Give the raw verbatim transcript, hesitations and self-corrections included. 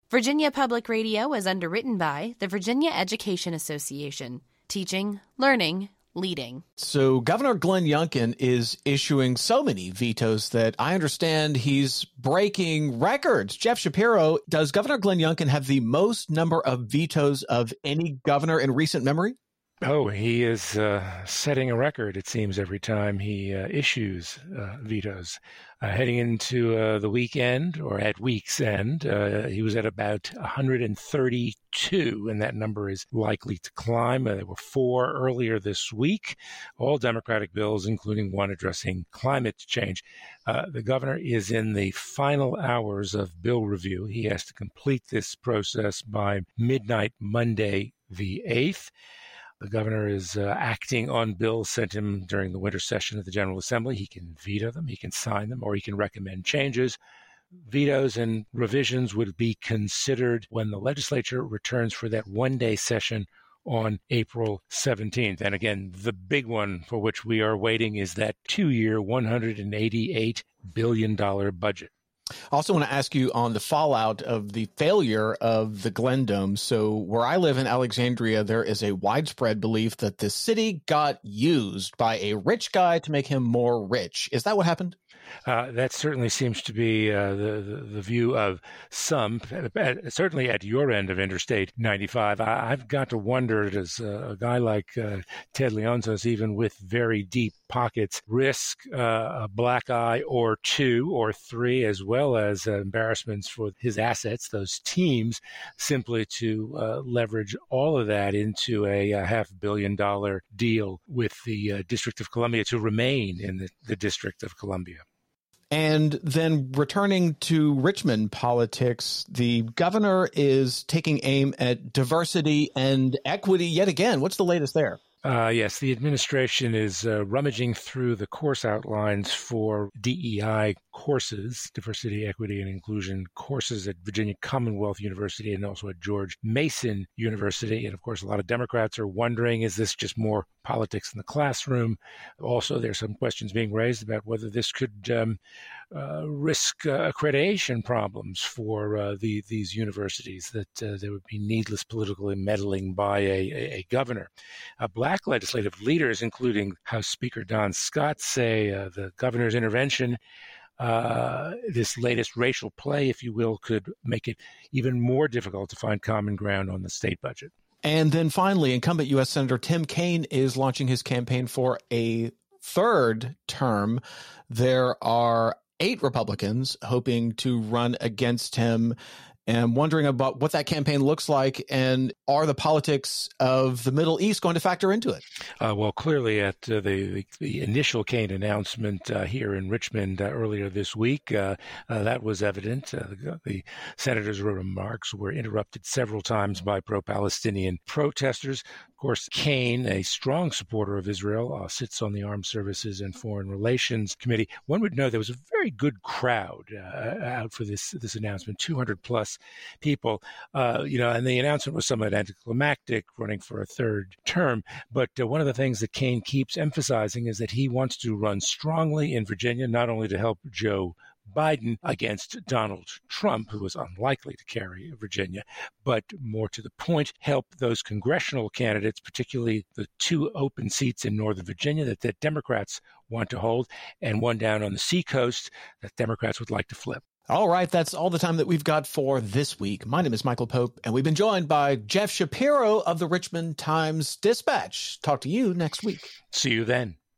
Virginia Public Radio is underwritten by the Virginia Education Association. Teaching, learning, leading. So Governor Glenn Youngkin is issuing so many vetoes that I understand he's breaking records. Jeff Shapiro, does Governor Glenn Youngkin have the most number of vetoes of any governor in recent memory? Oh, he is uh, setting a record, it seems, every time he uh, issues uh, vetoes. Uh, heading into uh, the weekend, or at week's end, uh, he was at about one hundred thirty-two, and that number is likely to climb. Uh, there were four earlier this week, all Democratic bills, including one addressing climate change. Uh, the governor is in the final hours of bill review. He has to complete this process by midnight Monday, the eighth. The governor is uh, acting on bills sent him during the winter session of the General Assembly. He can veto them, he can sign them, or he can recommend changes. Vetoes and revisions would be considered when the legislature returns for that one-day session on April seventeenth. And again, the big one for which we are waiting is that two-year, one hundred eighty-eight billion dollars budget. I also want to ask you on the fallout of the failure of the Glen Dome. So where I live in Alexandria, there is a widespread belief that the city got used by a rich guy to make him more rich. Is that what happened? Uh, that certainly seems to be uh, the, the the view of some, certainly at your end of Interstate ninety-five. I, I've got to wonder, does uh, a guy like uh, Ted Leonsis, even with very deep pockets, risk uh, a black eye or two or three, as well as uh, embarrassments for his assets, those teams, simply to uh, leverage all of that into a, a half billion dollar deal with the uh, District of Columbia to remain in the, the District of Columbia? And then returning to Richmond politics, the governor is taking aim at diversity and equity yet again. What's the latest there? Uh, yes, the administration is uh, rummaging through the course outlines for D E I courses, diversity, equity, and inclusion courses at Virginia Commonwealth University and also at George Mason University. And of course, a lot of Democrats are wondering, is this just more politics in the classroom? Also, there's some questions being raised about whether this could um, uh, risk uh, accreditation problems for uh, the, these universities, that uh, there would be needless political meddling by a, a, a governor. Uh, Black legislative leaders, including House Speaker Don Scott, say uh, the governor's intervention, uh, this latest racial play, if you will, could make it even more difficult to find common ground on the state budget. And then finally, incumbent U S Senator Tim Kaine is launching his campaign for a third term. There are eight Republicans hoping to run against him. And I'm wondering about what that campaign looks like, and are the politics of the Middle East going to factor into it? Uh, well, clearly at uh, the, the initial Kaine announcement uh, here in Richmond uh, earlier this week, uh, uh, that was evident. Uh, the, the senator's remarks were interrupted several times by pro-Palestinian protesters. Of course, Kaine, a strong supporter of Israel, uh, sits on the Armed Services and Foreign Relations Committee. One would know there was a very good crowd uh, out for this, this announcement, two hundred plus people, uh, you know, and the announcement was somewhat anticlimactic, running for a third term. But uh, one of the things that Kaine keeps emphasizing is that he wants to run strongly in Virginia, not only to help Joe Biden against Donald Trump, who was unlikely to carry Virginia, but more to the point, help those congressional candidates, particularly the two open seats in Northern Virginia that the Democrats want to hold, and one down on the seacoast that Democrats would like to flip. All right, that's all the time that we've got for this week. My name is Michael Pope, and we've been joined by Jeff Shapiro of the Richmond Times-Dispatch. Talk to you next week. See you then.